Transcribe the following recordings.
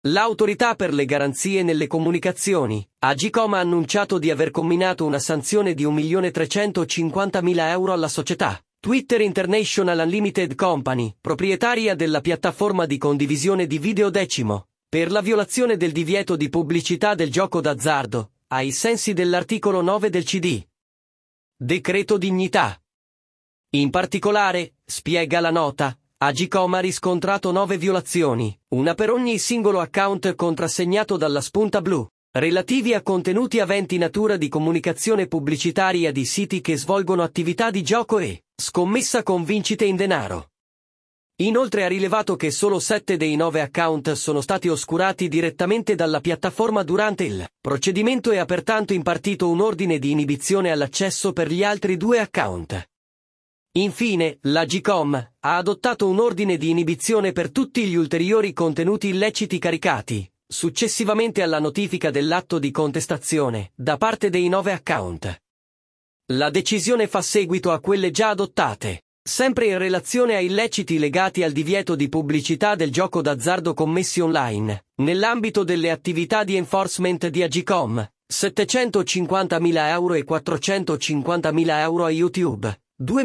L'Autorità per le garanzie nelle comunicazioni, Agcom, ha annunciato di aver comminato una sanzione di 1.350.000 euro alla società Twitter International Unlimited Company, proprietaria della piattaforma di condivisione di video Decimo, per la violazione del divieto di pubblicità del gioco d'azzardo, ai sensi dell'articolo 9 del CD. Decreto Dignità. In particolare, spiega la nota, Agcom ha riscontrato 9 violazioni, una per ogni singolo account contrassegnato dalla spunta blu, relativi a contenuti aventi natura di comunicazione pubblicitaria di siti che svolgono attività di gioco e scommessa con vincite in denaro. Inoltre ha rilevato che solo 7 dei 9 account sono stati oscurati direttamente dalla piattaforma durante il procedimento e ha pertanto impartito un ordine di inibizione all'accesso per gli altri 2 account. Infine, l'Agcom ha adottato un ordine di inibizione per tutti gli ulteriori contenuti illeciti caricati, successivamente alla notifica dell'atto di contestazione, da parte dei 9 account. La decisione fa seguito a quelle già adottate, sempre in relazione a illeciti legati al divieto di pubblicità del gioco d'azzardo commessi online, nell'ambito delle attività di enforcement di Agcom, 750.000 euro e 450.000 euro a YouTube.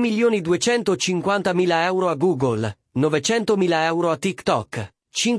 2.250.000 euro a Google, 900.000 euro a TikTok,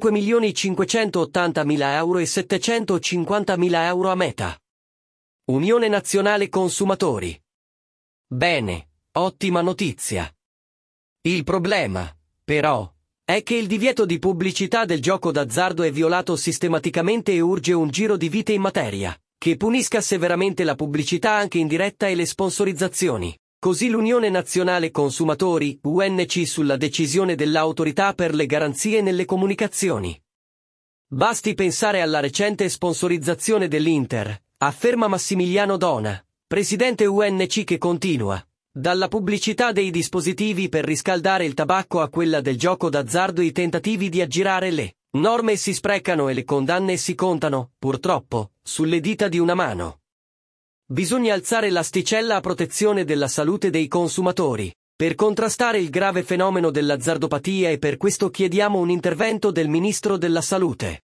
5.580.000 euro e 750.000 euro a Meta. Unione Nazionale Consumatori. Bene, ottima notizia. Il problema, però, è che il divieto di pubblicità del gioco d'azzardo è violato sistematicamente e urge un giro di vite in materia, che punisca severamente la pubblicità anche indiretta e le sponsorizzazioni. Così l'Unione Nazionale Consumatori, UNC, sulla decisione dell'Autorità per le garanzie nelle comunicazioni. Basti pensare alla recente sponsorizzazione dell'Inter, afferma Massimiliano Dona, presidente UNC, che continua, dalla pubblicità dei dispositivi per riscaldare il tabacco a quella del gioco d'azzardo. I tentativi di aggirare le norme si sprecano e le condanne si contano, purtroppo, sulle dita di una mano. Bisogna alzare l'asticella a protezione della salute dei consumatori, per contrastare il grave fenomeno dell'azzardopatia, e per questo chiediamo un intervento del Ministro della Salute.